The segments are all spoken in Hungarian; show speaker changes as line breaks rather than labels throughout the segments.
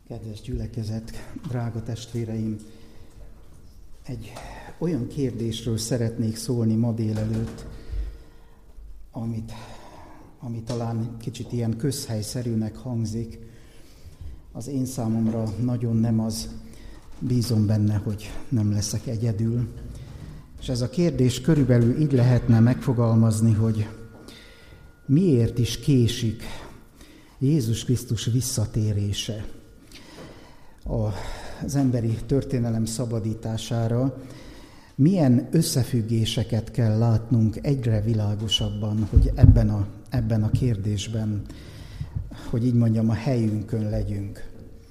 Kedves gyülekezet, drága testvéreim! Egy olyan kérdésről szeretnék szólni ma délelőtt, ami talán kicsit ilyen közhelyszerűnek hangzik. Az én számomra nagyon nem az, bízom benne, hogy nem leszek egyedül. És ez a kérdés körülbelül így lehetne megfogalmazni, hogy miért is késik Jézus Krisztus visszatérése az emberi történelem szabadítására, milyen összefüggéseket kell látnunk egyre világosabban, hogy ebben a kérdésben, hogy így mondjam, a helyünkön legyünk.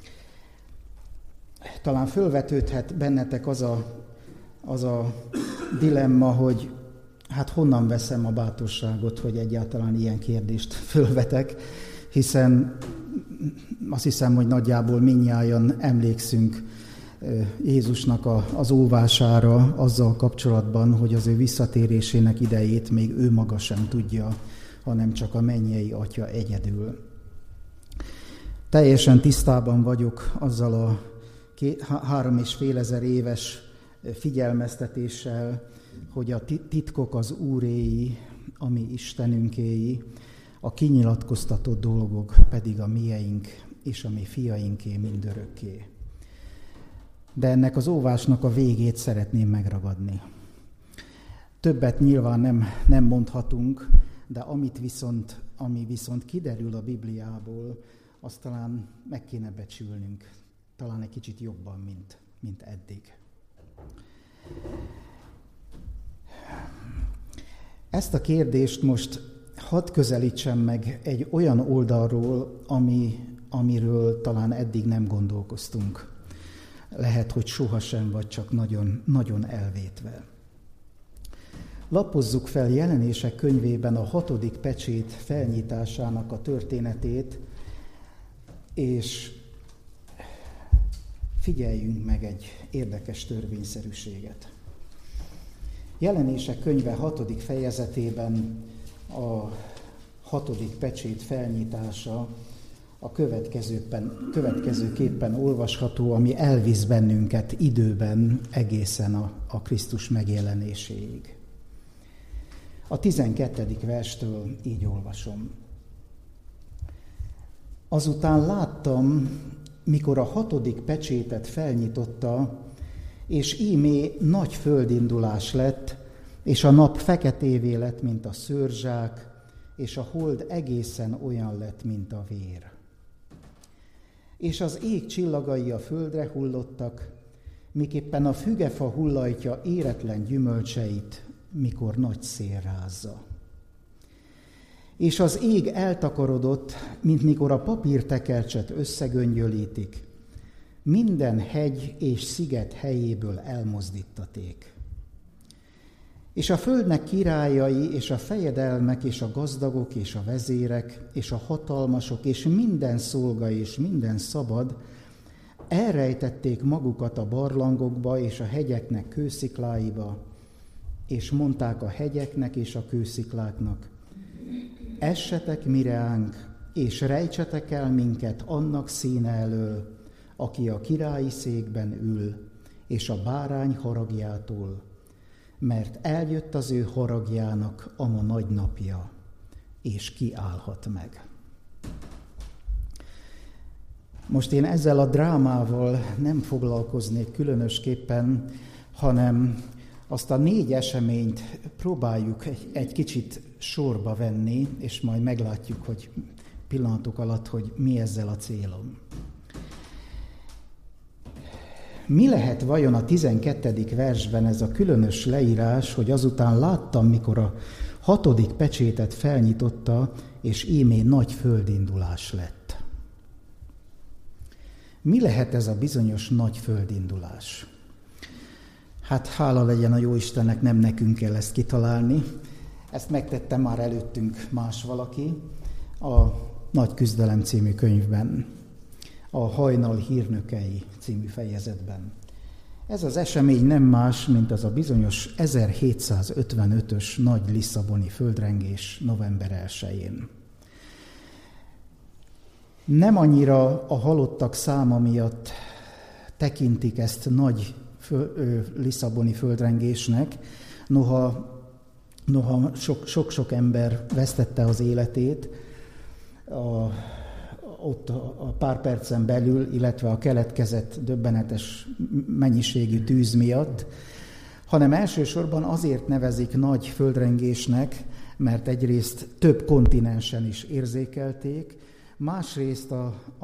Talán fölvetődhet bennetek az a dilemma, hogy hát honnan veszem a bátorságot, hogy egyáltalán ilyen kérdést fölvetek, hiszen azt hiszem, hogy nagyjából mindnyájan emlékszünk Jézusnak az óvására azzal kapcsolatban, hogy az ő visszatérésének idejét még ő maga sem tudja, hanem csak a mennyei Atya egyedül. Teljesen tisztában vagyok azzal a 3500 éves figyelmeztetéssel, hogy a titkok az Úréi, a mi Istenünkéi, a kinyilatkoztatott dolgok pedig a mieink és a mi fiainké mindörökké. De ennek az óvásnak a végét szeretném megragadni. Többet nyilván nem mondhatunk, de ami viszont kiderül a Bibliából, azt talán meg kéne becsülnünk, talán egy kicsit jobban, mint eddig. Ezt a kérdést most hadd közelítsem meg egy olyan oldalról, amiről talán eddig nem gondolkoztunk. Lehet, hogy sohasem, vagy csak nagyon, nagyon elvétve. Lapozzuk fel Jelenések könyvében a 6. pecsét felnyitásának a történetét, és figyeljünk meg egy érdekes törvényszerűséget. Jelenések könyve 6. fejezetében a 6. pecsét felnyitása a következőképpen olvasható, ami elvisz bennünket időben egészen a Krisztus megjelenéséig. A 12. verstől így olvasom. Azután láttam, mikor a 6. pecsétet felnyitotta, és íme nagy földindulás lett, és a nap feketévé lett, mint a szőrzsák, és a hold egészen olyan lett, mint a vér. És az ég csillagai a földre hullottak, miképpen a fügefa hullajtja éretlen gyümölcseit, mikor nagy szél rázza. És az ég eltakarodott, mint mikor a papírtekercset összegöngyölítik, minden hegy és sziget helyéből elmozdítaték. És a földnek királyai, és a fejedelmek, és a gazdagok, és a vezérek, és a hatalmasok, és minden szolga, és minden szabad, elrejtették magukat a barlangokba, és a hegyeknek kőszikláiba, és mondták a hegyeknek és a kőszikláknak, essetek mireánk, és rejtsetek el minket annak színe elől, aki a királyi székben ül, és a bárány haragjától, mert eljött az ő haragjának a ma nagy napja, és kiállhat meg. Most én ezzel a drámával nem foglalkoznék különösképpen, hanem azt a 4 eseményt próbáljuk egy kicsit sorba venni, és majd meglátjuk, hogy pillanatok alatt, hogy mi ezzel a célom. Mi lehet vajon a 12. versben ez a különös leírás, hogy azután láttam, mikor a 6. pecsétet felnyitotta, és ímé nagy földindulás lett. Mi lehet ez a bizonyos nagy földindulás? Hát hála legyen a Jóistennek, nem nekünk kell ezt kitalálni. Ezt megtette már előttünk más valaki a Nagy küzdelem című könyvben, a Hajnal hírnökei című fejezetben. Ez az esemény nem más, mint az a bizonyos 1755-ös nagy lisszaboni földrengés november 1-jén. Nem annyira a halottak száma miatt tekintik ezt nagy lisszaboni földrengésnek, noha sok-sok ember vesztette az életét ott a pár percen belül, illetve a keletkezett döbbenetes mennyiségű tűz miatt, hanem elsősorban azért nevezik nagy földrengésnek, mert egyrészt több kontinensen is érzékelték, másrészt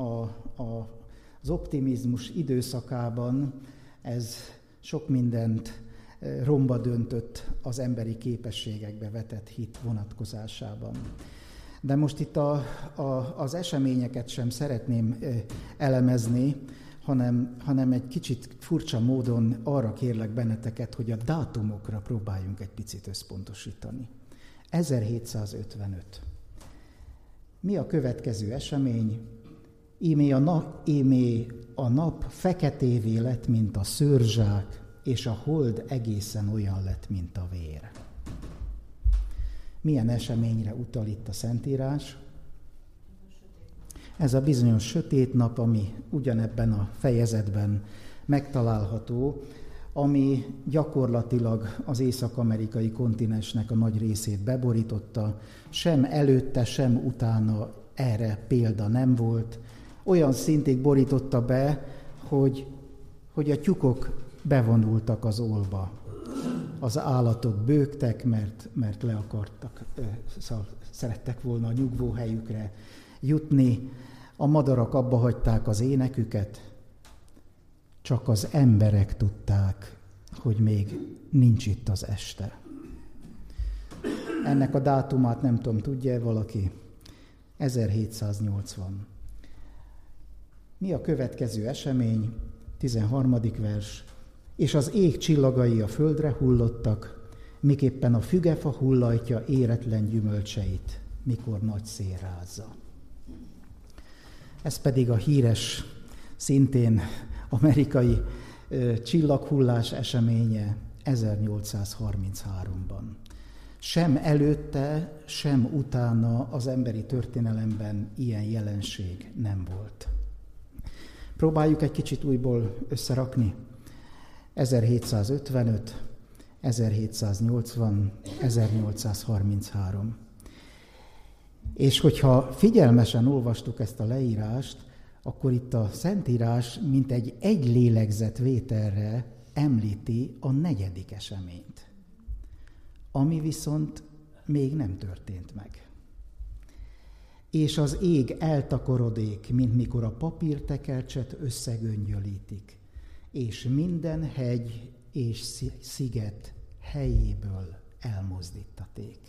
az optimizmus időszakában ez sok mindent romba döntött az emberi képességekbe vetett hit vonatkozásában. De most itt az eseményeket sem szeretném elemezni, hanem egy kicsit furcsa módon arra kérlek benneteket, hogy a dátumokra próbáljunk egy picit összpontosítani. 1755. Mi a következő esemény? Ímé a nap feketévé lett, mint a szőrzsák, és a hold egészen olyan lett, mint a vér. Milyen eseményre utal itt a Szentírás? Ez a bizonyos sötét nap, ami ugyanebben a fejezetben megtalálható, ami gyakorlatilag az észak-amerikai kontinensnek a nagy részét beborította, sem előtte, sem utána erre példa nem volt. Olyan szintig borította be, hogy a tyúkok bevonultak az ólba. Az állatok bőgtek, mert le akartak, szerettek volna a nyugvóhelyükre jutni. A madarak abba hagyták az éneküket, csak az emberek tudták, hogy még nincs itt az este. Ennek a dátumát nem tudom, tudja valaki? 1780. Mi a következő esemény? 13. vers. És az ég csillagai a földre hullottak, miképpen a fügefa hullajtja éretlen gyümölcseit, mikor nagy szél rázza. Ez pedig a híres, szintén amerikai csillaghullás eseménye 1833-ban. Sem előtte, sem utána az emberi történelemben ilyen jelenség nem volt. Próbáljuk egy kicsit újból összerakni. 1755, 1780, 1833. És hogyha figyelmesen olvastuk ezt a leírást, akkor itt a Szentírás mint egy lélegzetvételre említi a 4. eseményt, ami viszont még nem történt meg. És az ég eltakarodék, mint mikor a papírtekercset összegöngyölítik, és minden hegy és sziget helyéből elmozdítaték.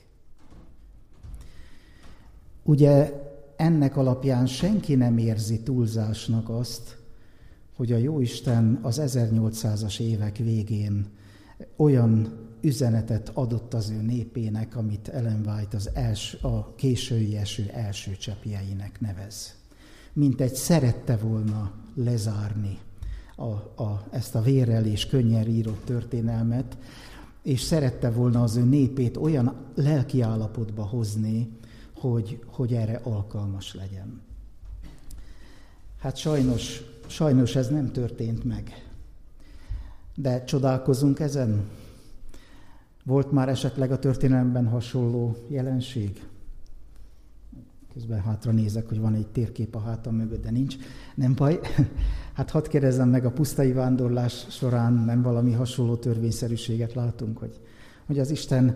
Ugye ennek alapján senki nem érzi túlzásnak azt, hogy a Jóisten az 1800-as évek végén olyan üzenetet adott az ő népének, amit Ellen White a késői eső első cseppjeinek nevez. Mintegy szerette volna lezárni ezt a vérrel és könnyel írott történelmet, és szerette volna az ő népét olyan lelki állapotba hozni, hogy erre alkalmas legyen. Hát sajnos ez nem történt meg. De csodálkozunk ezen? Volt már esetleg a történelemben hasonló jelenség? Közben hátra nézek, hogy van egy térkép a hátam mögött, de nincs. Nem baj. Hát hadd kérdezzem meg, a pusztai vándorlás során nem valami hasonló törvényszerűséget látunk, hogy az Isten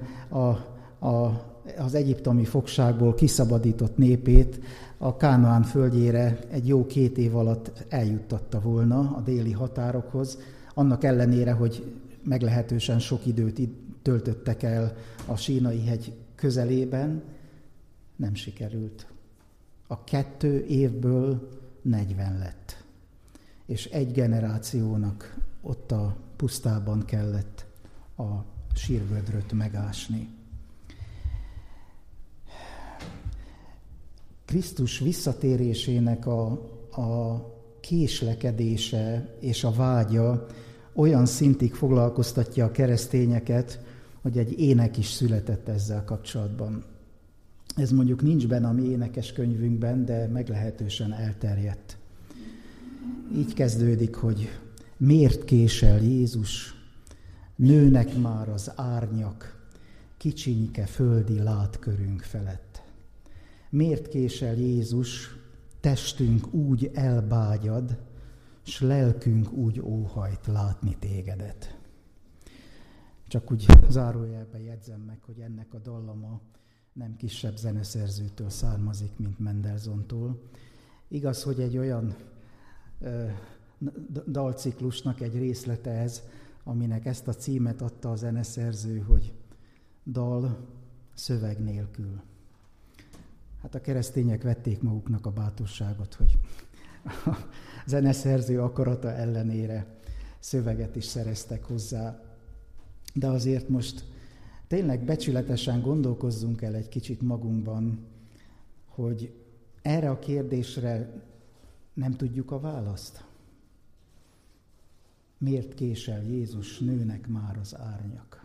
az egyiptomi fogságból kiszabadított népét a Kánaán földjére egy jó 2 év alatt eljuttatta volna a déli határokhoz, annak ellenére, hogy meglehetősen sok időt töltöttek el a Sínai-hegy közelében, nem sikerült. A 2 évből 40 lett. És egy generációnak ott a pusztában kellett a sírvödröt megásni. Krisztus visszatérésének a késlekedése és a vágya olyan szintig foglalkoztatja a keresztényeket, hogy egy ének is született ezzel kapcsolatban. Ez mondjuk nincs benne a mi énekeskönyvünkben, de meglehetősen elterjedt. Így kezdődik, hogy miért késel Jézus, nőnek már az árnyak, kicsinyke földi látkörünk felett. Miért késel Jézus, testünk úgy elbágyad, s lelkünk úgy óhajt látni tégedet. Csak úgy zárójelben jegyzem meg, hogy ennek a dallama nem kisebb zeneszerzőtől származik, mint Mendelssohntól. Igaz, hogy egy olyan dalciklusnak egy részlete ez, aminek ezt a címet adta a zeneszerző, hogy dal szöveg nélkül. Hát a keresztények vették maguknak a bátorságot, hogy a zeneszerző akarata ellenére szöveget is szereztek hozzá. De azért most tényleg becsületesen gondolkozzunk el egy kicsit magunkban, hogy erre a kérdésre nem tudjuk a választ. Miért késel Jézus, nőnek már az árnyak?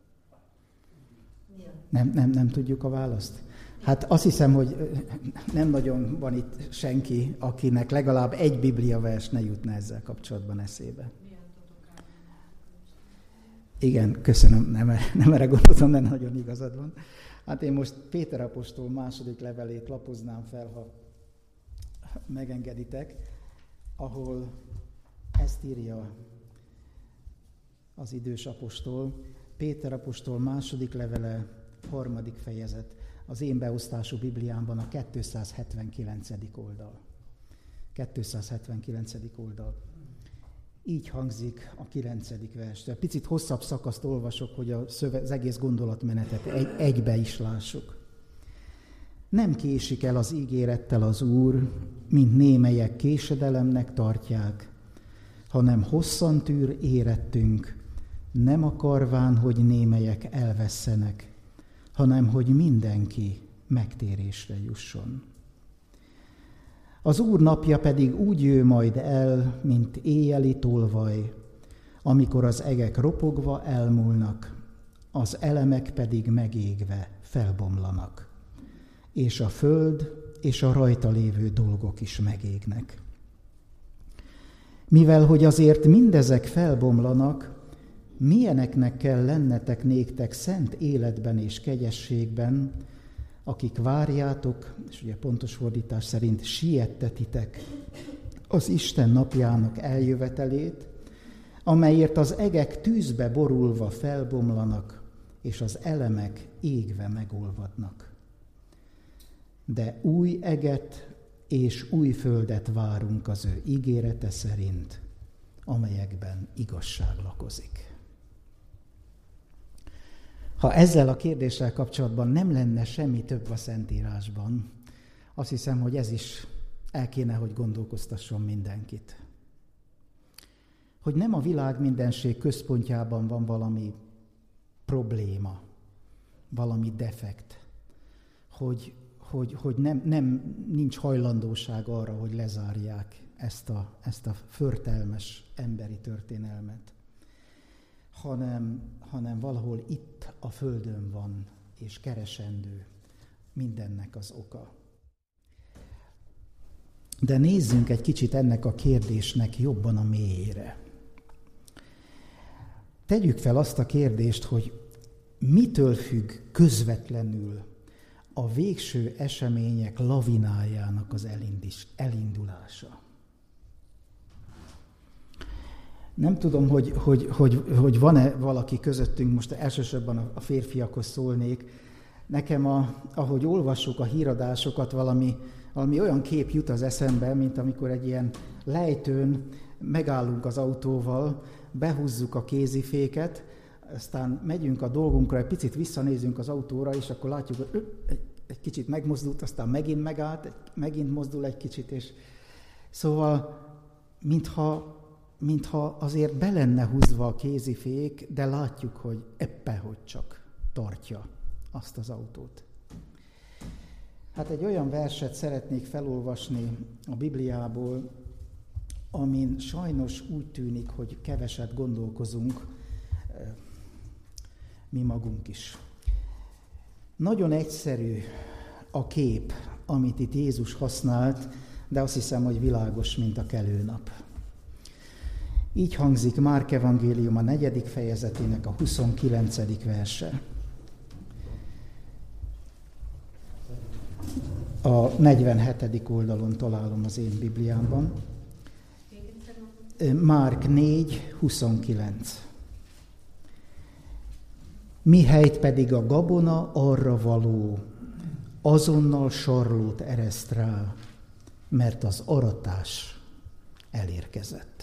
Nem tudjuk a választ? Hát azt hiszem, hogy nem nagyon van itt senki, akinek legalább egy bibliavers ne jutna ezzel kapcsolatban eszébe. Igen, köszönöm, nem erre gondoltam, de nagyon igazad van. Hát én most Péter apostol második levelét lapoznám fel, ha megengeditek, ahol ezt írja az idős apostol. Péter apostol második levele, 3. fejezet. Az én beosztású Bibliámban a 279. oldal. 279. oldal. Így hangzik a 9. vers. Picit hosszabb szakaszt olvasok, hogy az egész gondolatmenetet egybe is lássuk. Nem késik el az ígérettel az Úr, mint némelyek késedelemnek tartják, hanem hosszan tűr érettünk, nem akarván, hogy némelyek elvesszenek, hanem hogy mindenki megtérésre jusson. Az Úr napja pedig úgy jő majd el, mint éjjeli tolvaj, amikor az egek ropogva elmúlnak, az elemek pedig megégve felbomlanak, és a föld és a rajta lévő dolgok is megégnek. Mivel hogy azért mindezek felbomlanak, milyeneknek kell lennetek néktek szent életben és kegyességben, akik várjátok, és ugye pontos fordítás szerint siettetitek az Isten napjának eljövetelét, amelyért az egek tűzbe borulva felbomlanak, és az elemek égve megolvadnak. De új eget és új földet várunk az ő ígérete szerint, amelyekben igazság lakozik. Ha ezzel a kérdéssel kapcsolatban nem lenne semmi több a Szentírásban, azt hiszem, hogy ez is el kéne, hogy gondolkoztasson mindenkit. Hogy nem a világ mindenség központjában van valami probléma, valami defekt, hogy nincs hajlandóság arra, hogy lezárják ezt a förtelmes emberi történelmet, hanem valahol itt a földön van, és keresendő mindennek az oka. De nézzünk egy kicsit ennek a kérdésnek jobban a mélyére. Tegyük fel azt a kérdést, hogy mitől függ közvetlenül a végső események lavinájának az elindulása. Nem tudom, hogy van-e valaki közöttünk, most elsősorban a férfiakhoz szólnék. Nekem, ahogy olvassuk a híradásokat, valami olyan kép jut az eszembe, mint amikor egy ilyen lejtőn megállunk az autóval, behúzzuk a kéziféket, aztán megyünk a dolgunkra, egy picit visszanézünk az autóra, és akkor látjuk, hogy egy kicsit megmozdult, aztán megint megállt, megint mozdul egy kicsit, és szóval mintha azért be lenne húzva a kézifék, de látjuk, hogy éppen hogy csak tartja azt az autót. Hát egy olyan verset szeretnék felolvasni a Bibliából, amin sajnos úgy tűnik, hogy keveset gondolkozunk mi magunk is. Nagyon egyszerű a kép, amit itt Jézus használt, de azt hiszem, hogy világos, mint a kelőnap. Így hangzik Márk evangélium a 4. fejezetének a 29. verse. A 47. oldalon találom az én Bibliámban. Márk 4, 29. Mihelyt pedig a gabona arra való, azonnal sarlót ereszt rá, mert az aratás elérkezett.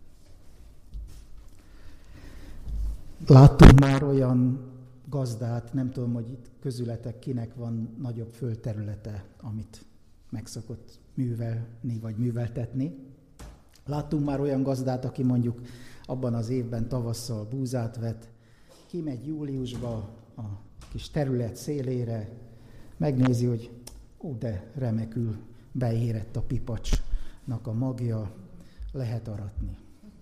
Láttunk már olyan gazdát, nem tudom, hogy itt közületek kinek van nagyobb földterülete, amit meg szokott művelni vagy műveltetni. Láttunk már olyan gazdát, aki mondjuk abban az évben tavasszal búzát vet, kimegy júliusba a kis terület szélére, megnézi, hogy de remekül beérett a pipacsnak a magja, lehet aratni.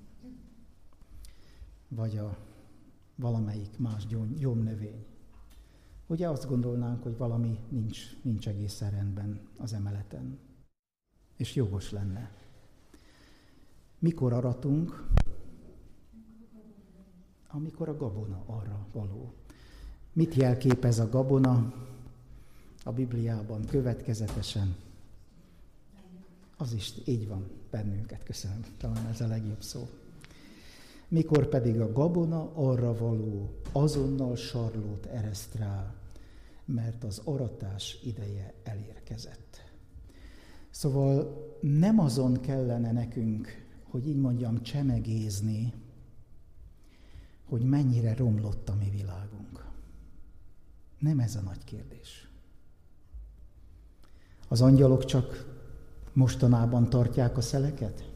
Vagy a valamelyik más gyomnövény. Ugye azt gondolnánk, hogy valami nincs egészen rendben az emeleten. És jogos lenne. Mikor aratunk? Amikor a gabona arra való. Mit jelképez a gabona a Bibliában következetesen? Az is így van bennünket, köszönöm, talán ez a legjobb szó. Mikor pedig a gabona arra való, azonnal sarlót ereszt rá, mert az aratás ideje elérkezett. Szóval nem azon kellene nekünk, hogy így mondjam, csemegézni, hogy mennyire romlott a mi világunk. Nem ez a nagy kérdés. Az angyalok csak mostanában tartják a szeleket?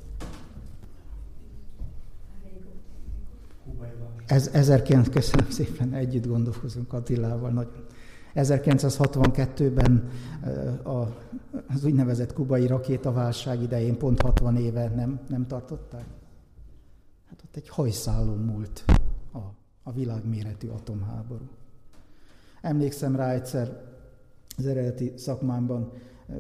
1900, köszönöm szépen, együtt gondolkozunk Attilával nagyon. 1962-ben az úgynevezett kubai rakétaválság idején pont 60 éve nem tartották? Hát ott egy hajszálon múlt a világméretű atomháború. Emlékszem rá egyszer az eredeti szakmámban,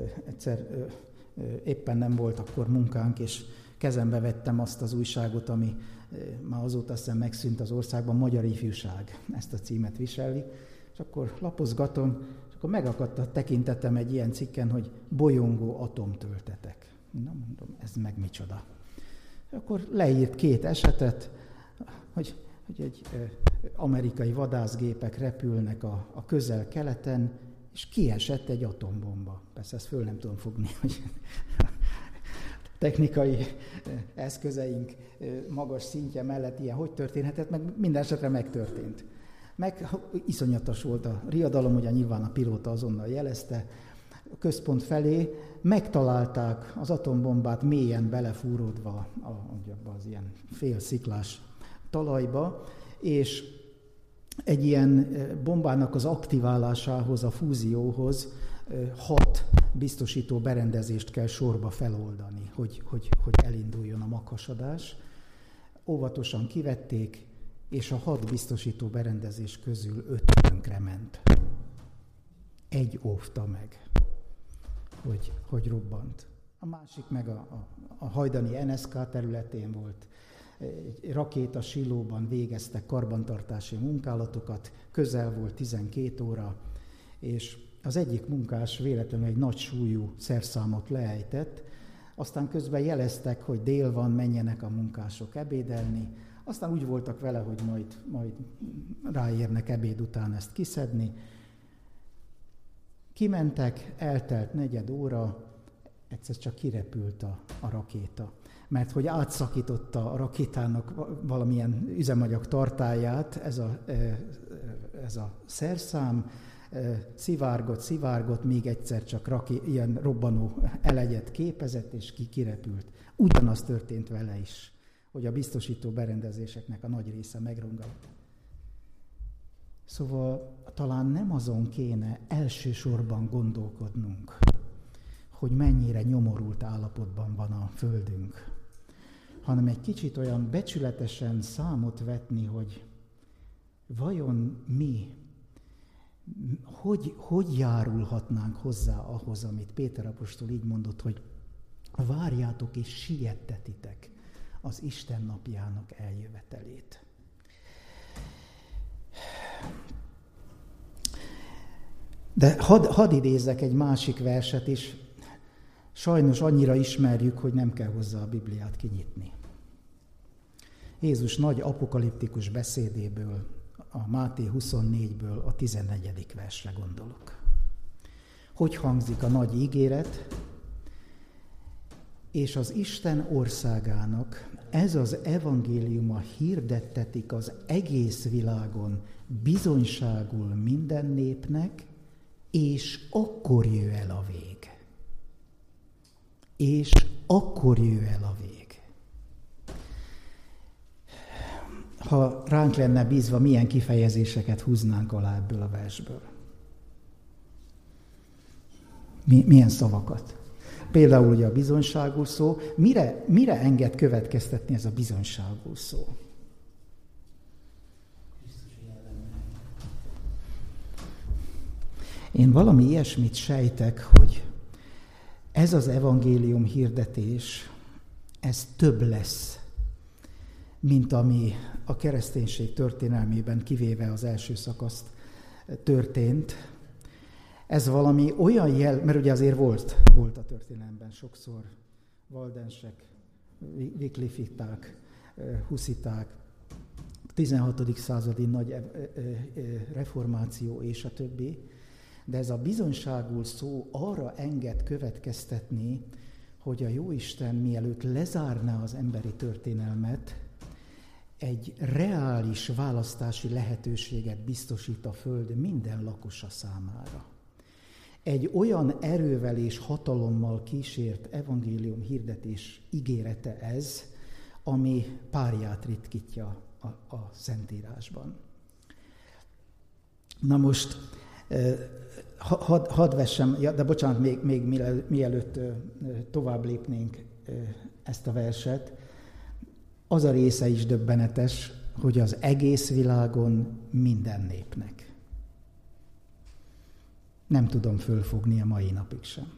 éppen nem volt akkor munkánk, és kezembe vettem azt az újságot, ami már azóta azt hiszem megszűnt az országban, Magyar Ifjúság, ezt a címet viseli, és akkor lapozgatom, és akkor megakadt a tekintetem egy ilyen cikken, hogy bolyongó atomtöltetek. Na mondom, ez meg micsoda. És akkor leírt 2 esetet, hogy egy amerikai vadászgépek repülnek a közel-keleten, és kiesett egy atombomba. Persze ezt föl nem tudom fogni, hogy technikai eszközeink magas szintje mellett ilyen hogy történhetett, meg minden esetre megtörtént. Meg iszonyatos volt a riadalom, ugye nyilván a pilóta azonnal jelezte, a központ felé megtalálták az atombombát mélyen belefúródva az ilyen félsziklás talajba, és egy ilyen bombának az aktiválásához, a fúzióhoz 6 biztosító berendezést kell sorba feloldani, hogy elinduljon a maghasadás. Óvatosan kivették, és a 6 biztosító berendezés közül 5 tönkrement. 1 óvta meg, hogy robbant. A másik meg a hajdani NSK területén volt. Egy rakéta silóban végeztek karbantartási munkálatokat, közel volt 12 óra, és az egyik munkás véletlenül egy nagy súlyú szerszámot leejtett, aztán közben jeleztek, hogy dél van, menjenek a munkások ebédelni, aztán úgy voltak vele, hogy majd ráérnek ebéd után ezt kiszedni. Kimentek, eltelt 4 óra, egyszer csak kirepült a rakéta. Mert hogy átszakította a rakétának valamilyen üzemanyag tartályát, ez a szerszám, szivárgott, még egyszer csak ilyen robbanó elegyet képezett, és kirepült. Ugyanaz történt vele is, hogy a biztosító berendezéseknek a nagy része megrongalt. Szóval talán nem azon kéne elsősorban gondolkodnunk, hogy mennyire nyomorult állapotban van a Földünk, hanem egy kicsit olyan becsületesen számot vetni, hogy vajon mi hogy járulhatnánk hozzá ahhoz, amit Péter apostol így mondott, hogy várjátok és siettetitek az Isten napjának eljövetelét. De hadd idézzek egy másik verset is, sajnos annyira ismerjük, hogy nem kell hozzá a Bibliát kinyitni. Jézus nagy apokaliptikus beszédéből, a Máté 24-ből a 14. versre gondolok. Hogy hangzik a nagy ígéret? És az Isten országának ez az evangéliuma hirdettetik az egész világon bizonyságul minden népnek, és akkor jöjj el a vég. És akkor jöjj el a vég. Ha ránk lenne bízva, milyen kifejezéseket húznánk alá ebből a versből? Milyen szavakat? Például ugye a bizonyságul szó. Mire enged következtetni ez a bizonyságul szó? Én valami ilyesmit sejtek, hogy ez az evangélium hirdetés, ez több lesz, mint ami a kereszténység történelmében, kivéve az első szakaszt történt. Ez valami olyan mert ugye azért volt a történelemben sokszor valdensek, viklifiták, husziták, 16. századi nagy reformáció és a többi, de ez a bizonyságul szó arra enged következtetni, hogy a Jóisten mielőtt lezárná az emberi történelmet, egy reális választási lehetőséget biztosít a Föld minden lakosa számára. Egy olyan erővel és hatalommal kísért evangélium hirdetés ígérete ez, ami párját ritkítja a Szentírásban. Na most, hadd vessem, de bocsánat, még mielőtt tovább lépnénk ezt a verset, az a része is döbbenetes, hogy az egész világon minden népnek. Nem tudom fölfogni a mai napig sem.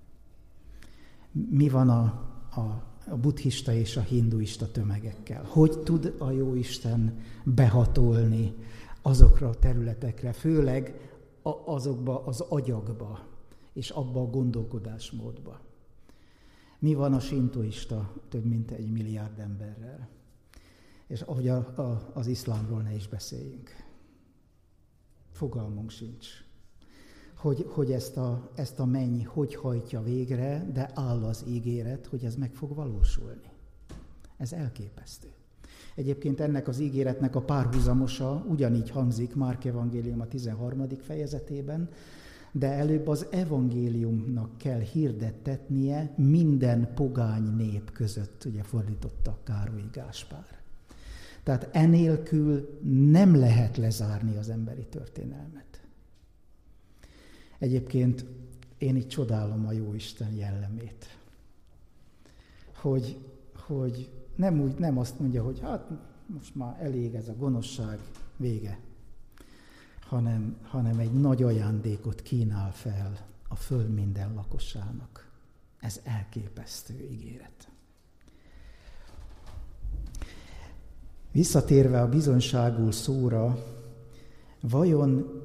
Mi van a buddhista és a hinduista tömegekkel? Hogy tud a Jóisten behatolni azokra a területekre, főleg azokba az agyakba, és abba a gondolkodásmódba? Mi van a sintoista több mint 1 milliárd emberrel? És ahogy az iszlámról ne is beszéljünk. Fogalmunk sincs, hogy ezt a menny hogy hajtja végre, de áll az ígéret, hogy ez meg fog valósulni. Ez elképesztő. Egyébként ennek az ígéretnek a párhuzamosa ugyanígy hangzik Márk evangélium a 13. fejezetében, de előbb az evangéliumnak kell hirdettetnie minden pogány nép között, ugye fordította Károly Gáspár. Tehát enélkül nem lehet lezárni az emberi történelmet. Egyébként én így csodálom a Jóisten jellemét, hogy nem azt mondja, hogy hát most már elég ez a gonoszság, vége, hanem egy nagy ajándékot kínál fel a föld minden lakosának. Ez elképesztő ígéret. Visszatérve a bizonyságul szóra, vajon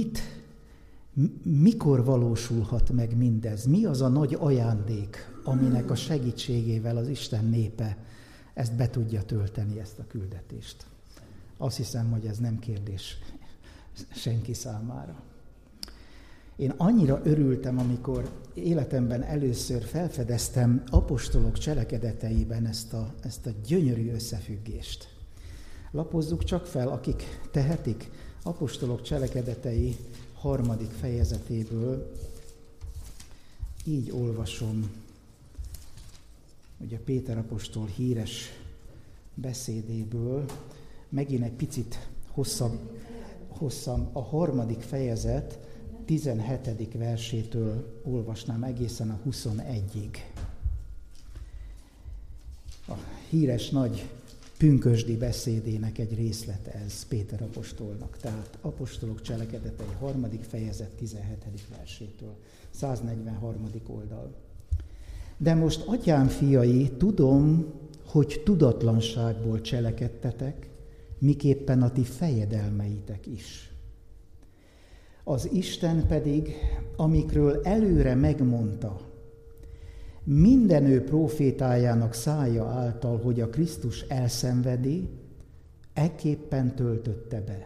mikor valósulhat meg mindez? Mi az a nagy ajándék, aminek a segítségével az Isten népe ezt be tudja tölteni, ezt a küldetést? Azt hiszem, hogy ez nem kérdés senki számára. Én annyira örültem, amikor életemben először felfedeztem apostolok cselekedeteiben ezt a gyönyörű összefüggést. Lapozzuk csak fel, akik tehetik, apostolok cselekedetei 3. fejezetéből. Így olvasom, ugye Péter apostol híres beszédéből, megint egy picit hosszabb a 3. fejezet 17. versétől olvasnám egészen a 21-ig. A híres nagy pünkösdi beszédének egy részlete ez Péter apostolnak. Tehát Apostolok cselekedetei 3. fejezet 17. versétől, 143. oldal. De most, atyám fiai, tudom, hogy tudatlanságból cselekedtetek, miképpen a ti fejedelmeitek is. Az Isten pedig, amikről előre megmondta, minden ő prófétájának szája által, hogy a Krisztus elszenvedi, ekképpen töltötte be.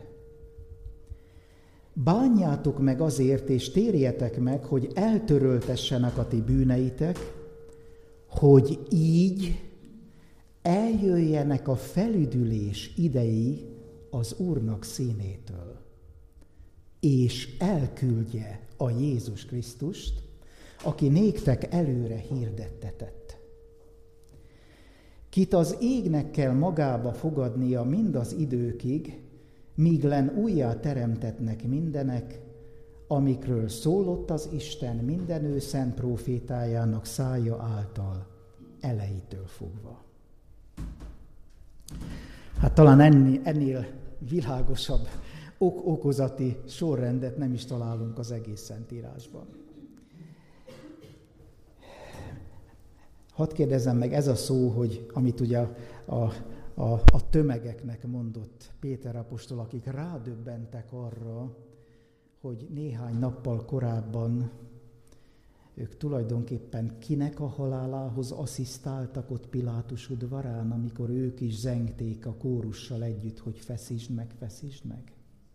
Bánjátok meg azért, és térjetek meg, hogy eltöröltessenek a ti bűneitek, hogy így eljöjjenek a felüdülés idei az Úrnak színétől, és elküldje a Jézus Krisztust, aki néktek előre hirdettetett. Kit az égnek kell magába fogadnia mind az időkig, míg len újjá teremtetnek mindenek, amikről szólott az Isten minden ő szent prófétájának szája által, elejétől fogva. Hát talán ennél világosabb okozati sorrendet nem is találunk az egész Szentírásban. Hadd kérdezzem meg, ez a szó, hogy amit ugye a tömegeknek mondott Péter apostol, akik rádöbbentek arra, hogy néhány nappal korábban ők tulajdonképpen kinek a halálához asszisztáltak ott Pilátus udvarán, amikor ők is zengték a kórussal együtt, hogy feszítsd meg, feszítsd meg.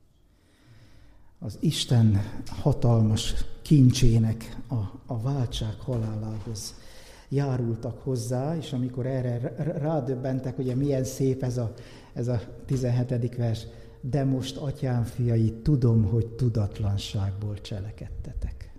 Az Isten hatalmas kincsének a váltság halálához járultak hozzá, és amikor erre rádöbbentek, ugye milyen szép ez a 17. vers, de most, atyám fiai, tudom, hogy tudatlanságból cselekedtetek.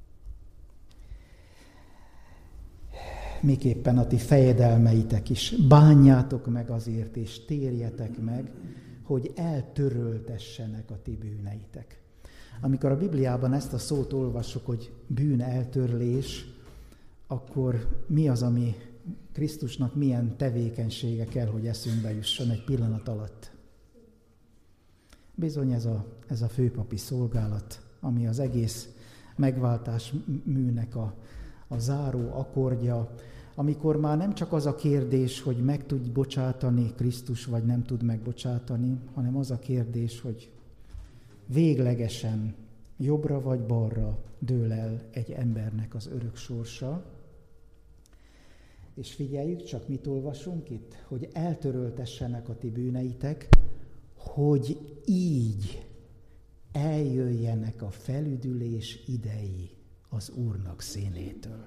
Miképpen a ti fejedelmeitek is, bánjátok meg azért, és térjetek meg, hogy eltöröltessenek a ti bűneitek. Amikor a Bibliában ezt a szót olvassuk, hogy bűn eltörlés, akkor mi az, ami Krisztusnak milyen tevékenysége kell, hogy eszünkbe jusson egy pillanat alatt? Bizony ez a főpapi szolgálat, ami az egész megváltás műnek a záró akkordja, amikor már nem csak az a kérdés, hogy meg tud bocsátani Krisztus, vagy nem tud megbocsátani, hanem az a kérdés, hogy véglegesen jobbra vagy balra dől el egy embernek az örök sorsa. És figyeljük csak, mit olvasunk itt, hogy eltöröltessenek a ti bűneitek, hogy így eljöjjenek a felüdülés idei az Úrnak színétől.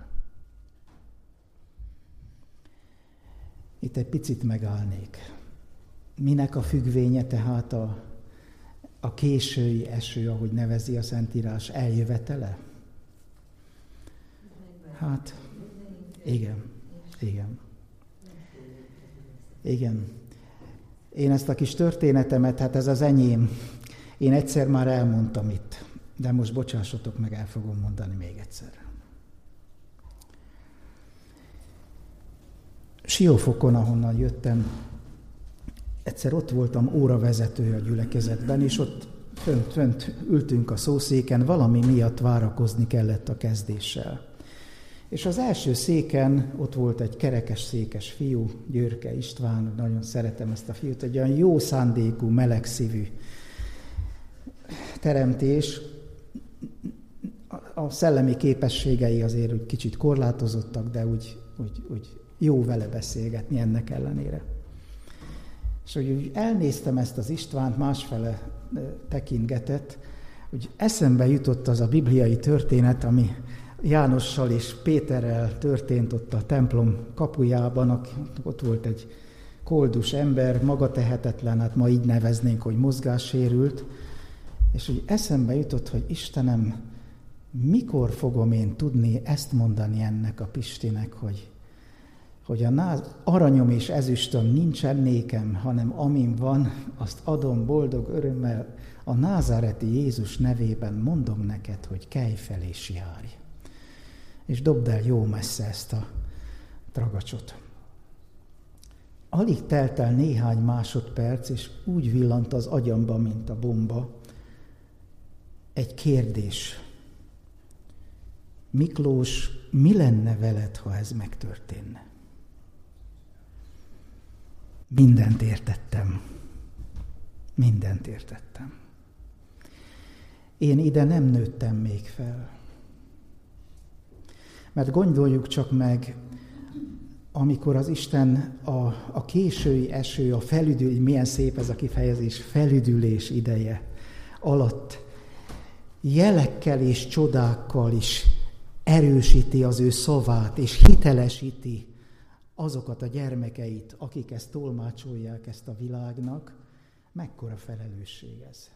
Itt egy picit megállnék. Minek a függvénye tehát a késői eső, ahogy nevezi a Szentírás, eljövetele? Hát, igen. Én ezt a kis történetemet, hát ez az enyém, én egyszer már elmondtam itt, de most bocsássatok meg, el fogom mondani még egyszer. Siófokon, ahonnan jöttem, egyszer ott voltam óravezető a gyülekezetben, és ott fönt ültünk a szószéken, valami miatt várakozni kellett a kezdéssel. És az első széken ott volt egy kerekes székes fiú, Győrke István, nagyon szeretem ezt a fiút, egy olyan jó szándékú, melegszívű teremtés. A szellemi képességei azért úgy kicsit korlátozottak, de úgy jó vele beszélgetni ennek ellenére. És úgy elnéztem ezt az Istvánt, másfele tekintgetett, hogy eszembe jutott az a bibliai történet, ami Jánossal és Péterrel történt ott a templom kapujában, ott volt egy koldus ember, maga tehetetlen, hát ma így neveznénk, hogy mozgássérült, és úgy eszembe jutott, hogy Istenem, mikor fogom én tudni ezt mondani ennek a Pistinek, hogy aranyom és ezüstöm nincsen nékem, hanem amin van, azt adom boldog örömmel, a názáreti Jézus nevében mondom neked, hogy kelj fel és járj. És dobd el jó messze ezt a tragacsot. alig telt el néhány másodperc, és úgy villant az agyamba, mint a bomba, egy kérdés. Miklós, mi lenne veled, ha ez megtörténne? Mindent értettem. Mindent értettem. Én ide nem nőttem még fel. Mert gondoljuk csak meg, amikor az Isten a késői eső, a felüdülés, milyen szép ez a kifejezés, felüdülés ideje alatt jelekkel és csodákkal is erősíti az ő szavát, és hitelesíti azokat a gyermekeit, akik ezt tolmácsolják ezt a világnak, mekkora felelősség ez.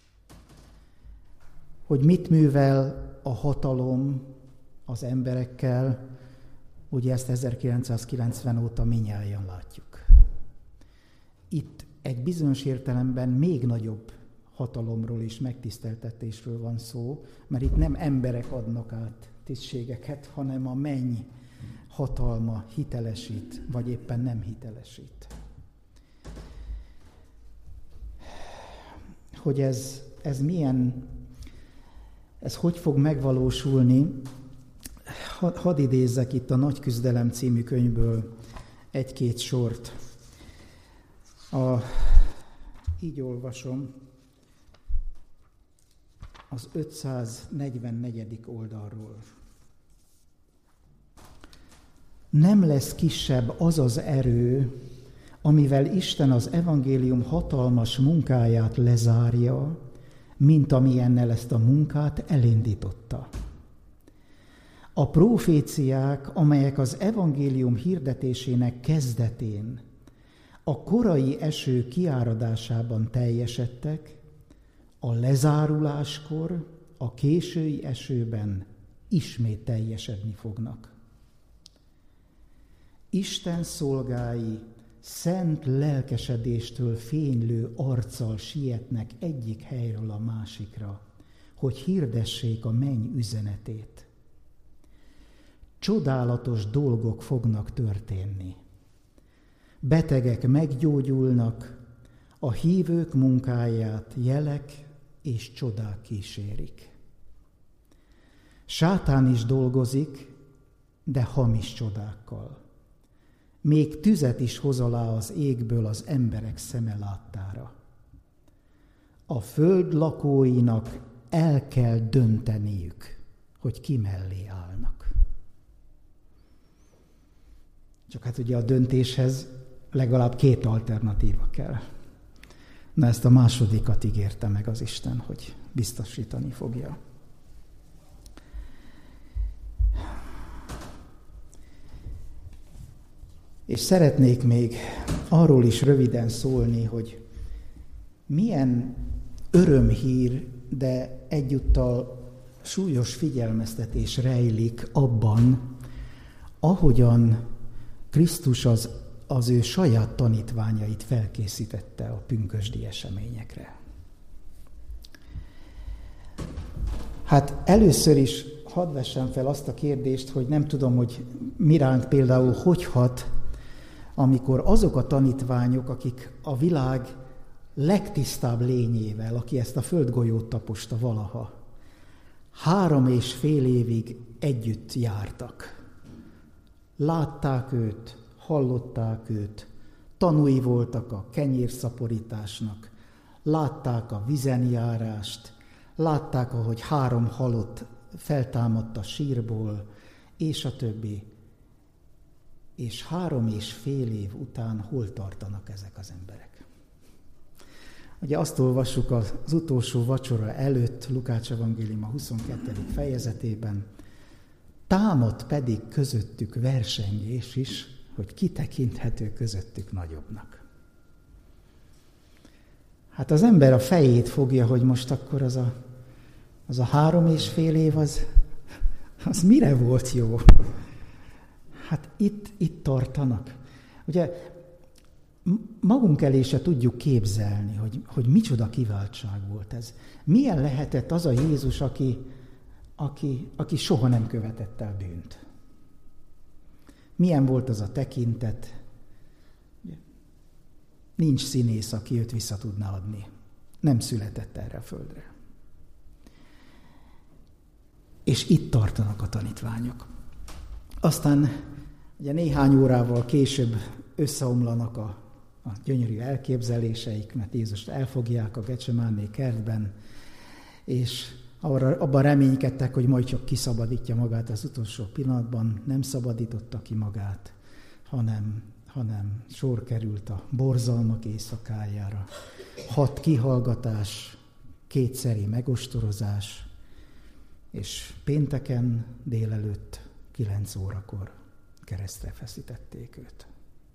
Hogy mit művel a hatalom az emberekkel, ugye ezt 1990 óta mindnyájan látjuk. Itt egy bizonyos értelemben még nagyobb hatalomról és megtiszteltetésről van szó, mert itt nem emberek adnak át tisztségeket, hanem a menny hatalma hitelesít, vagy éppen nem hitelesít. Hogy ez milyen, ez hogy fog megvalósulni, hadd idézzek itt a Nagy küzdelem című könyvből egy-két sort. Így olvasom, az 544. oldalról. Nem lesz kisebb az az erő, amivel Isten az evangélium hatalmas munkáját lezárja, mint amilyennel ezt a munkát elindította. A proféciák, amelyek az evangélium hirdetésének kezdetén, a korai eső kiáradásában teljesedtek, a lezáruláskor, a késői esőben ismét teljesedni fognak. Isten szolgái szent lelkesedéstől fénylő arccal sietnek egyik helyről a másikra, hogy hirdessék a menny üzenetét. Csodálatos dolgok fognak történni. Betegek meggyógyulnak, a hívők munkáját jelek és csodák kísérik. Sátán is dolgozik, de hamis csodákkal. Még tüzet is hoz alá az égből az emberek szeme láttára. A föld lakóinak el kell dönteniük, hogy ki mellé állnak. Csak hát ugye a döntéshez legalább 2 alternatíva kell. Na ezt a másodikat ígérte meg az Isten, hogy biztosítani fogja. És szeretnék még arról is röviden szólni, hogy milyen örömhír, de egyúttal súlyos figyelmeztetés rejlik abban, ahogyan Krisztus az ő saját tanítványait felkészítette a pünkösdi eseményekre. Hát először is hadd vessem fel azt a kérdést, hogy nem tudom, hogy miránk például hogy hat, amikor azok a tanítványok, akik a világ legtisztább lényével, aki ezt a földgolyót taposta valaha, 3,5 évig együtt jártak. Látták őt, hallották őt, tanúi voltak a kenyérszaporításnak, látták a vizenjárást, látták, ahogy 3 halott feltámadt a sírból, és a többi. És 3,5 év után hol tartanak ezek az emberek? Ugye azt olvassuk az utolsó vacsora előtt, Lukács evangélium a 22. fejezetében, támad pedig közöttük versengés is, hogy ki tekinthető közöttük nagyobbnak. Hát az ember a fejét fogja, hogy most akkor az a 3,5 év az mire volt jó? Hát itt tartanak. Ugye magunk elé se tudjuk képzelni, hogy micsoda kiváltság volt ez. Milyen lehetett az a Jézus, aki soha nem követett el bűnt? Milyen volt az a tekintet? Nincs színész, aki őt vissza tudná adni. Nem született erre a földre. És itt tartanak a tanítványok. Aztán ugye néhány órával később összeomlanak a gyönyörű elképzeleik, mert Jézust elfogják a Getsemáné kertben, és abban reménykedtek, hogy majd csak kiszabadítja magát az utolsó pillanatban. Nem szabadította ki magát, hanem sor került a borzalmak éjszakájára. 6 kihallgatás, 2-szeri megostorozás, és pénteken délelőtt 9 órakor keresztre feszítették őt.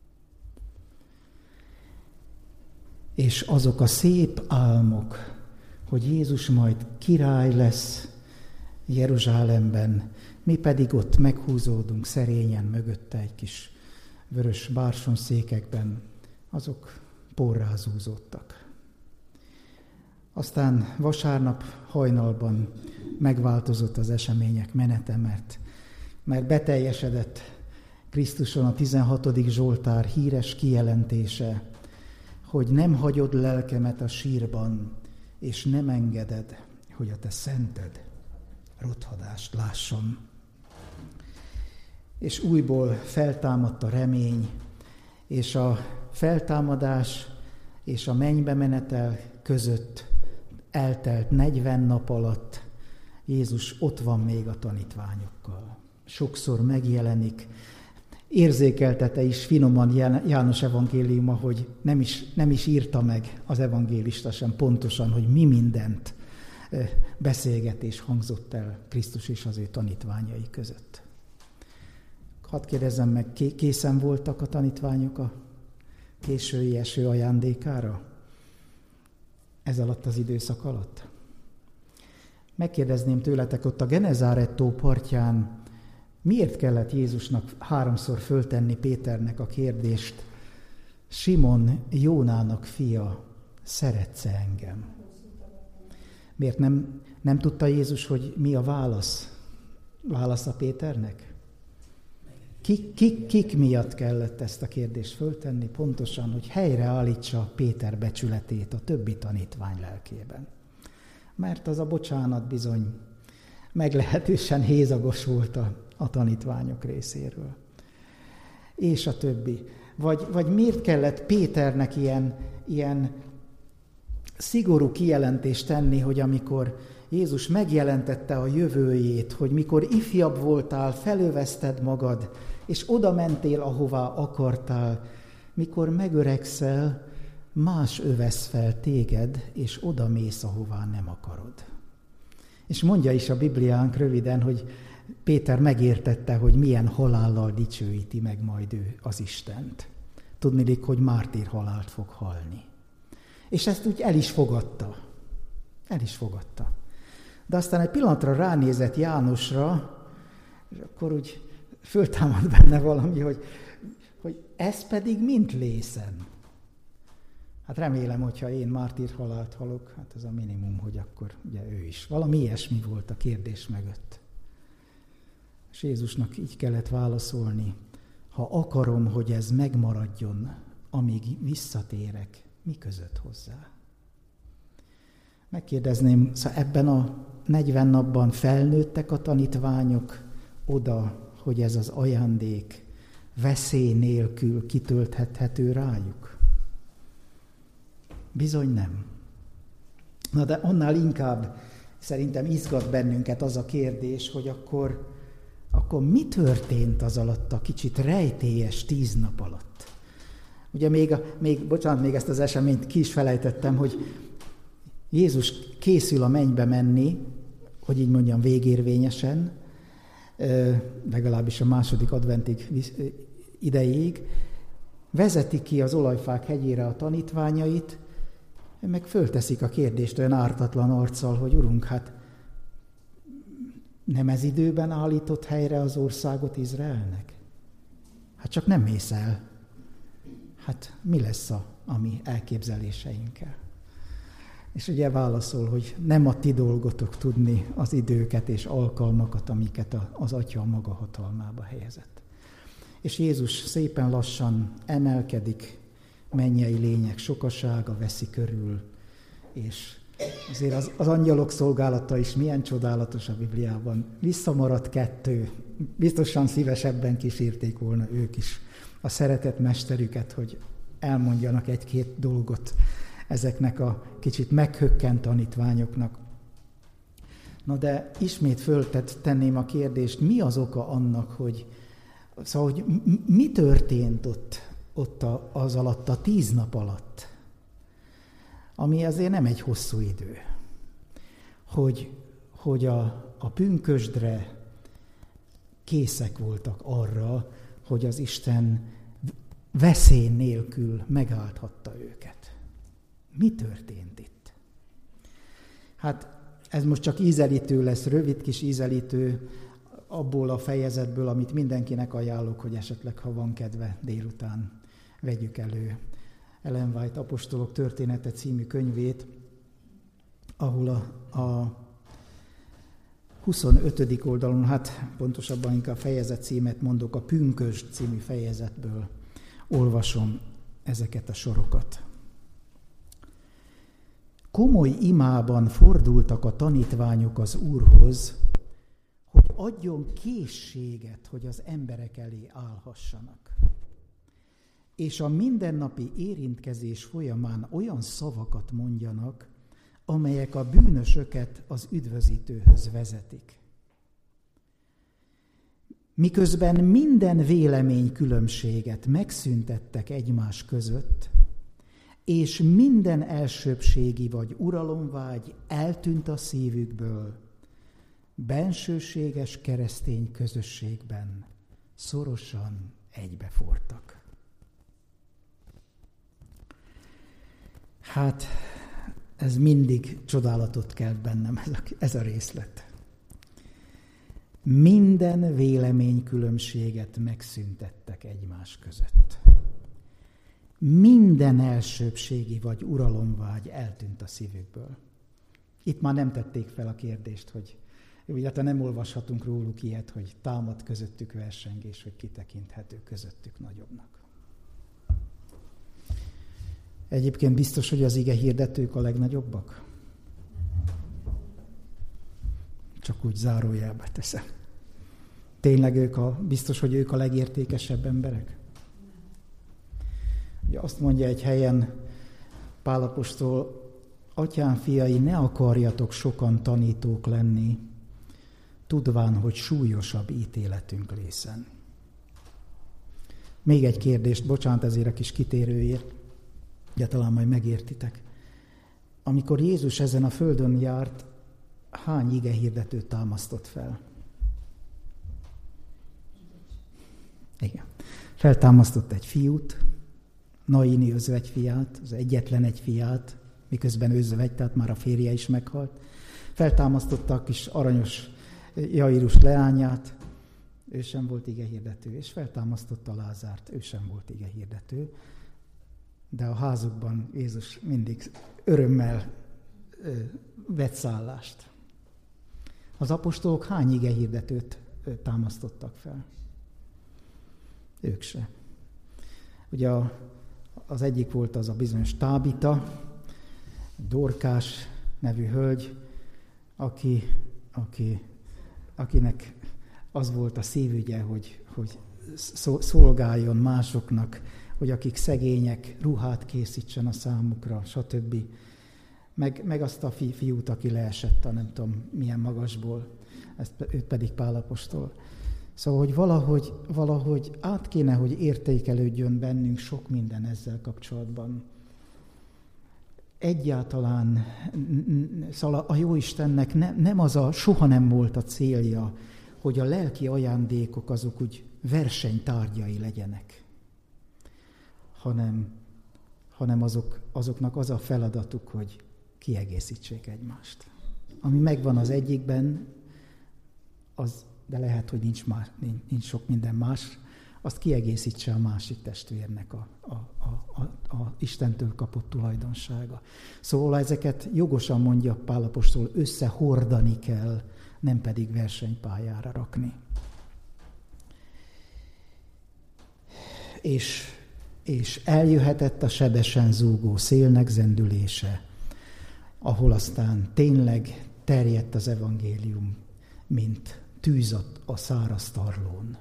És azok a szép álmok, hogy Jézus majd király lesz Jeruzsálemben, mi pedig ott meghúzódunk szerényen mögötte egy kis vörös bársonyszékekben, azok porrá zúzódtak. Aztán vasárnap hajnalban megváltozott az események menete, mert beteljesedett Krisztuson a 16. Zsoltár híres kijelentése, hogy nem hagyod lelkemet a sírban, és nem engeded, hogy a te szented rothadást lásson. És újból feltámadt a remény, és a feltámadás és a mennybe menetel között eltelt 40 nap alatt Jézus ott van még a tanítványokkal. Sokszor megjelenik, érzékeltette is finoman János evangéliuma, hogy nem is írta meg az evangélista sem pontosan, hogy mi mindent beszélgetés hangzott el Krisztus és az ő tanítványai között. Hadd kérdezzem meg, készen voltak a tanítványok a késői eső ajándékára? Ez alatt az időszak alatt? Megkérdezném tőletek, ott a Genezáret tó partján miért kellett Jézusnak 3-szor föltenni Péternek a kérdést: Simon, Jónának fia, szeretsz engem? Miért nem tudta Jézus, hogy mi a válasz? Válasz a Péternek? Kik miatt kellett ezt a kérdést föltenni? Pontosan, hogy helyreállítsa Péter becsületét a többi tanítvány lelkében. Mert az a bocsánat bizony meglehetősen hézagos volt a tanítványok részéről. És a többi. Vagy miért kellett Péternek ilyen szigorú kijelentést tenni, hogy amikor Jézus megjelentette a jövőjét, hogy mikor ifjabb voltál, felövezted magad, és oda mentél, ahová akartál, mikor megöregszel, más övesz fel téged, és oda mész, ahová nem akarod. És mondja is a Bibliánk röviden, hogy Péter megértette, hogy milyen halállal dicsőíti meg majd ő az Istent. Tudniillik, hogy mártír halált fog halni. És ezt úgy el is fogadta. De aztán egy pillanatra ránézett Jánosra, és akkor úgy föltámad benne valami, hogy ez pedig mint lészen. Hát remélem, hogyha én mártír halált halok, hát ez a minimum, hogy akkor ugye ő is. Valami ilyesmi volt a kérdés mögött. És Jézusnak így kellett válaszolni: ha akarom, hogy ez megmaradjon, amíg visszatérek, mi között hozzá? Megkérdezném, szóval ebben a 40 napban felnőttek a tanítványok oda, hogy ez az ajándék veszély nélkül kitölthethető rájuk? Bizony nem. Na de annál inkább szerintem izgat bennünket az a kérdés, hogy akkor mi történt az alatt a kicsit rejtélyes 10 nap alatt? Ugye még ezt az eseményt ki is felejtettem, hogy Jézus készül a mennybe menni, hogy így mondjam, végérvényesen, legalábbis a második adventig ideig, vezeti ki az olajfák hegyére a tanítványait, meg fölteszik a kérdést olyan ártatlan arccal, hogy Urunk, hát nem ez időben állított helyre az országot Izraelnek? Hát csak nem mész el. Hát mi lesz a mi elképzeléseinkkel? És ugye válaszol, hogy nem a ti dolgotok tudni az időket és alkalmakat, amiket az Atya a maga hatalmába helyezett. És Jézus szépen lassan emelkedik, mennyei lények sokasága veszi körül, és azért az angyalok szolgálata is milyen csodálatos a Bibliában. Visszamaradt 2, biztosan szívesebben kísérték volna ők is a szeretett mesterüket, hogy elmondjanak 1-2 dolgot ezeknek a kicsit meghökkent tanítványoknak. Na de ismét föltenném a kérdést, mi az oka annak, hogy mi történt ott az alatt, a 10 nap alatt, ami azért nem egy hosszú idő, hogy a pünkösdre készek voltak arra, hogy az Isten veszély nélkül megáldhatta őket. Mi történt itt? Hát ez most csak ízelítő lesz, rövid kis ízelítő abból a fejezetből, amit mindenkinek ajánlok, hogy esetleg, ha van kedve, délután vegyük elő Ellen White Apostolok története című könyvét, ahol a 25. oldalon, hát pontosabban inkább fejezet címet mondok, a Pünkösd című fejezetből olvasom ezeket a sorokat. Komoly imában fordultak a tanítványok az Úrhoz, hogy adjon készséget, hogy az emberek elé állhassanak. És a mindennapi érintkezés folyamán olyan szavakat mondjanak, amelyek a bűnösöket az üdvözítőhöz vezetik. Miközben minden véleménykülönbséget megszüntettek egymás között, és minden elsőbbségi vagy uralomvágy eltűnt a szívükből, bensőséges keresztény közösségben szorosan egybefortak. Hát ez mindig csodálatot kelt bennem, ez a részlet. Minden véleménykülönbséget megszüntettek egymás között. Minden elsőbbségi vagy uralomvágy eltűnt a szívükből. Itt már nem tették fel a kérdést, hogy ugye nem olvashatunk róluk ilyet, hogy támad közöttük versengés, hogy kitekinthető közöttük nagyobbnak. Egyébként biztos, hogy az ige hirdetők a legnagyobbak? Csak úgy zárójelbe teszem. Tényleg biztos, hogy ők a legértékesebb emberek? Ugye azt mondja egy helyen Pál apostol, atyám fiai, ne akarjatok sokan tanítók lenni, tudván, hogy súlyosabb ítéletünk lészen. Még egy kérdést, bocsánat ezért a kis kitérőért, ugye talán majd megértitek. Amikor Jézus ezen a földön járt, hány igehirdetőt támasztott fel? Igen. Feltámasztott egy fiút, Naini özvegyfiát, az egyetlen egy fiát, miközben özvegy, tehát már a férje is meghalt. Feltámasztotta a kis aranyos Jairus leányát, ő sem volt igehirdető, és feltámasztotta Lázárt, ő sem volt igehirdető, de a házukban Jézus mindig örömmel vett szállást. Az apostolok hány igehirdetőt támasztottak fel? Ők se. Ugye az egyik volt az a bizonyos Tábita, Dorkás nevű hölgy, akinek az volt a szívügye, hogy szolgáljon másoknak, hogy akik szegények, ruhát készítsen a számukra, stb. Meg azt a fiút, aki leesett a nem tudom milyen magasból, őt pedig Pál apostol. Szóval, hogy valahogy át kéne, hogy értékelődjön bennünk sok minden ezzel kapcsolatban. Egyáltalán, szóval a Jóistennek nem soha nem volt a célja, hogy a lelki ajándékok azok úgy versenytárgyai legyenek, hanem azoknak az a feladatuk, hogy kiegészítsék egymást. Ami megvan az egyikben, de lehet, hogy nincs sok minden más, azt kiegészítse a másik testvérnek a Istentől kapott tulajdonsága. Szóval ezeket jogosan mondja Pál apostol, összehordani kell, nem pedig versenypályára rakni. És és eljöhetett a sebesen zúgó szélnek zendülése, ahol aztán tényleg terjedt az evangélium, mint tűz a száraz tarlón.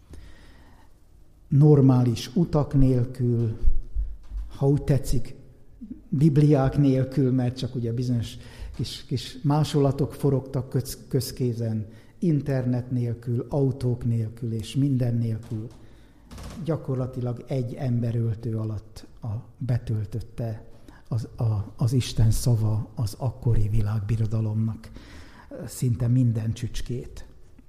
Normális utak nélkül, ha úgy tetszik, bibliák nélkül, mert csak ugye bizonyos kis másolatok forogtak közkézen, internet nélkül, autók nélkül és minden nélkül. Gyakorlatilag egy emberöltő alatt betöltötte az Isten szava az akkori világbirodalomnak szinte minden csücskét.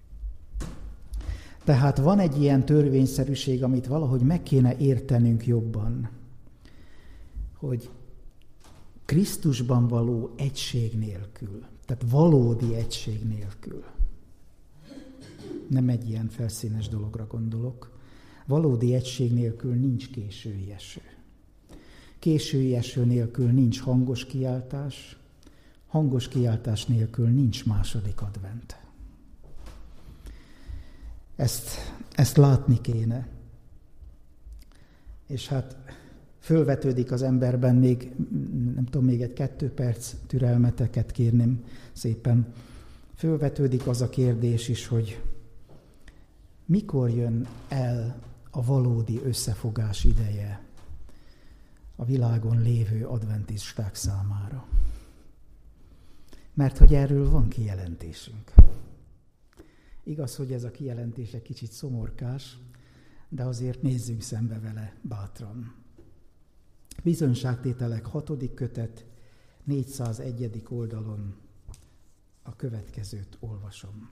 Tehát van egy ilyen törvényszerűség, amit valahogy meg kéne értenünk jobban, hogy Krisztusban való egység nélkül, tehát valódi egység nélkül, nem egy ilyen felszínes dologra gondolok, valódi egység nélkül nincs késői eső. Késői eső nélkül nincs hangos kiáltás, hangos kiáltás nélkül nincs második advent. Ezt látni kéne. És hát fölvetődik az emberben még, nem tudom, még egy 2 perc türelmeteket kérném szépen. Fölvetődik az a kérdés is, hogy mikor jön el a valódi összefogás ideje a világon lévő adventisták számára. Mert hogy erről van kijelentésünk. Igaz, hogy ez a kijelentés egy kicsit szomorkás, de azért nézzünk szembe vele bátran. Bizonyságtételek 6. kötet, 401. oldalon a következőt olvasom.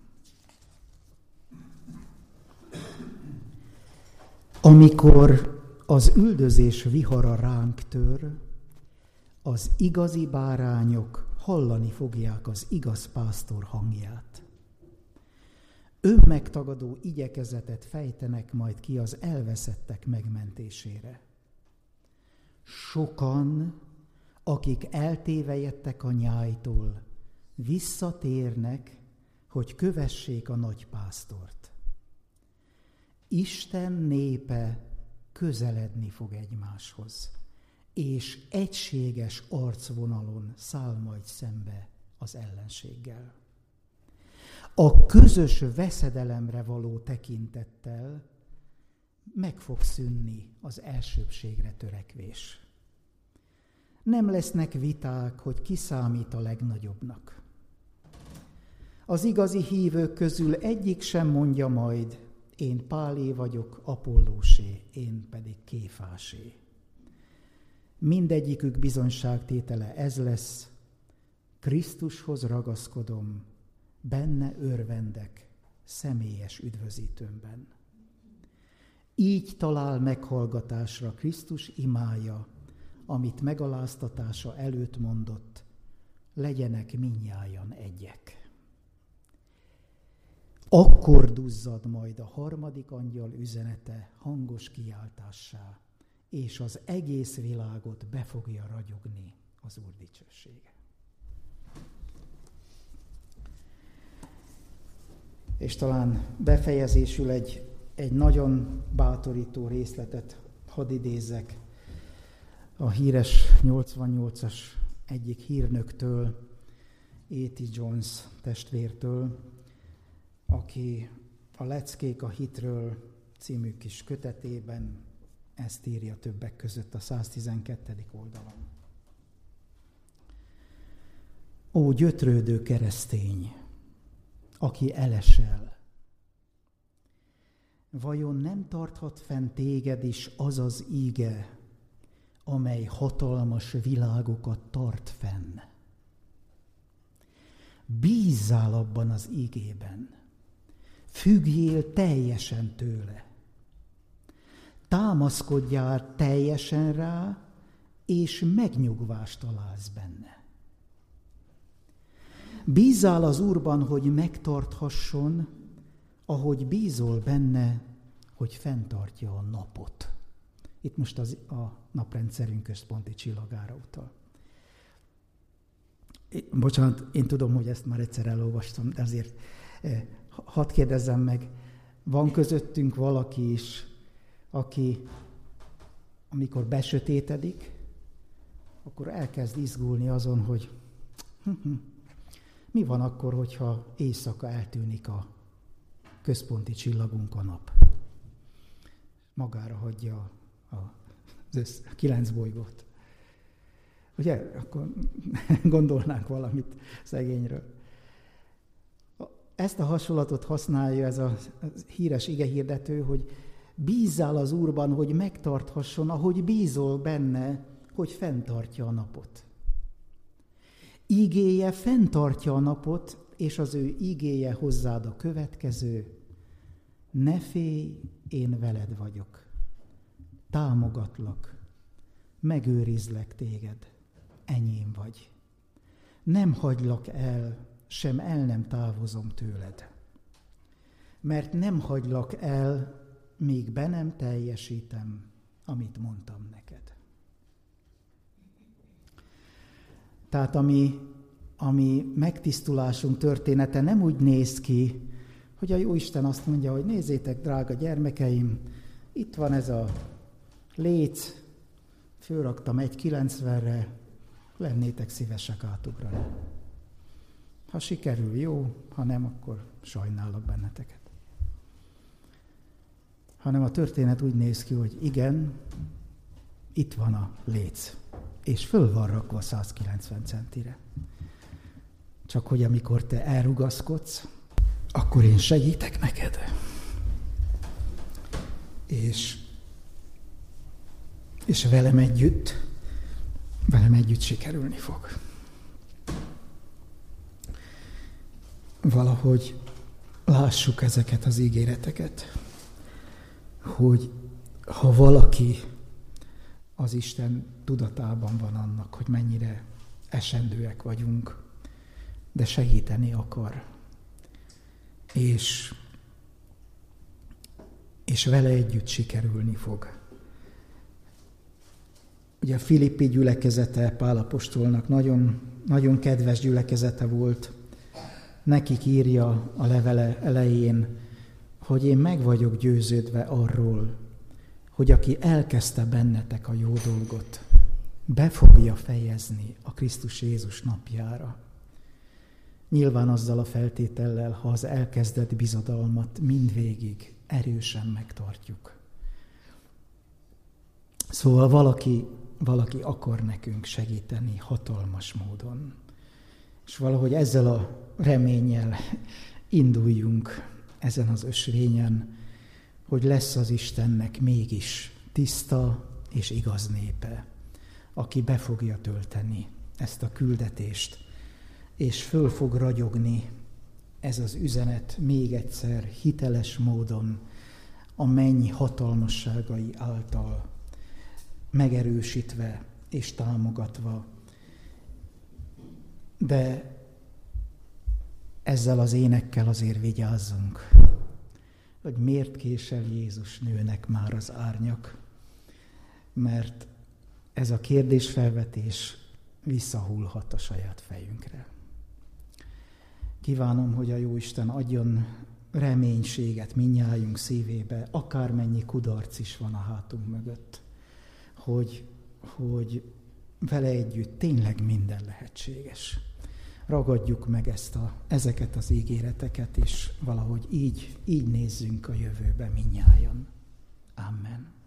Amikor az üldözés vihara ránk tör, az igazi bárányok hallani fogják az igaz pásztor hangját. Önmegtagadó igyekezetet fejtenek majd ki az elveszettek megmentésére. Sokan, akik eltévejedtek a nyájtól, visszatérnek, hogy kövessék a nagy pásztort. Isten népe közeledni fog egymáshoz, és egységes arcvonalon száll majd szembe az ellenséggel. A közös veszedelemre való tekintettel meg fog szűnni az elsőbbségre törekvés. Nem lesznek viták, hogy ki számít a legnagyobbnak. Az igazi hívők közül egyik sem mondja majd, én Pálé vagyok, Apollósé, én pedig Kéfásé. Mindegyikük bizonyságtétele ez lesz, Krisztushoz ragaszkodom, benne örvendek, személyes üdvözítőmben. Így talál meghallgatásra Krisztus imája, amit megaláztatása előtt mondott, legyenek mindnyájan egyek. Akkor duzzad majd a harmadik angyal üzenete hangos kiáltássá, és az egész világot be fogja ragyogni az Úr dicsősége. És talán befejezésül egy nagyon bátorító részletet hadd idézzek a híres 88-as egyik hírnöktől, A.T. Jones testvértől, aki a Leckék a hitről című kis kötetében ezt írja többek között a 112. oldalon. Ó, gyötrődő keresztény, aki elesel, vajon nem tarthat fenn téged is az az íge, amely hatalmas világokat tart fenn? Bízzál abban az ígében, függjél teljesen tőle, támaszkodjál teljesen rá, és megnyugvást találsz benne. Bízzál az Úrban, hogy megtarthasson, ahogy bízol benne, hogy fenntartja a napot. Itt most a naprendszerünk központi csillagára utal. Bocsánat, én tudom, hogy ezt már egyszer elolvastam, de azért hadd kérdezzem meg, van közöttünk valaki is, aki amikor besötétedik, akkor elkezd izgulni azon, hogy mi van akkor, hogyha éjszaka eltűnik a központi csillagunk, a nap. Magára hagyja a 9 bolygót. Ugye? Akkor gondolnánk valamit szegényről. Ezt a hasonlatot használja ez a híres igehirdető, hogy bízzál az Úrban, hogy megtarthasson, ahogy bízol benne, hogy fenntartja a napot. Ígéje fenntartja a napot, és az ő ígéje hozzád a következő: ne félj, én veled vagyok. Támogatlak, megőrizlek téged, enyém vagy. Nem hagylak el, sem el nem távozom tőled. Mert nem hagylak el, míg be nem teljesítem, amit mondtam neked. Tehát ami megtisztulásunk története nem úgy néz ki, hogy a Jóisten azt mondja, hogy nézzétek, drága gyermekeim, itt van ez a léc, fölraktam 1,90-re, lennétek szívesek átugrani. Ha sikerül, jó, ha nem, akkor sajnálok benneteket. Hanem a történet úgy néz ki, hogy igen, itt van a léc, és föl van rakva 190 centire. Csak hogy amikor te elrugaszkodsz, akkor én segítek neked. És velem együtt sikerülni fog. Valahogy lássuk ezeket az ígéreteket, hogy ha valaki az Isten tudatában van annak, hogy mennyire esendőek vagyunk, de segíteni akar, és vele együtt sikerülni fog. Ugye a Filippi gyülekezete Pál apostolnak nagyon, nagyon kedves gyülekezete volt. Nekik írja a levele elején, hogy én meg vagyok győződve arról, hogy aki elkezdte bennetek a jó dolgot, be fogja fejezni a Krisztus Jézus napjára. Nyilván azzal a feltétellel, ha az elkezdett bizodalmat mindvégig erősen megtartjuk. Szóval valaki akar nekünk segíteni hatalmas módon. És valahogy ezzel a reménnyel induljunk ezen az ösvényen, hogy lesz az Istennek mégis tiszta és igaz népe, aki be fogja tölteni ezt a küldetést, és föl fog ragyogni ez az üzenet még egyszer hiteles módon a menny hatalmasságai által megerősítve és támogatva. De ezzel az énekkel azért vigyázzunk, hogy miért késel Jézus nőnek már az árnyak, mert ez a kérdésfelvetés visszahullhat a saját fejünkre. Kívánom, hogy a Jóisten adjon reménységet mindnyájunk szívébe, akármennyi kudarc is van a hátunk mögött, hogy vele együtt tényleg minden lehetséges. Ragadjuk meg ezeket az ígéreteket, és valahogy így nézzünk a jövőbe mindnyájan. Amen.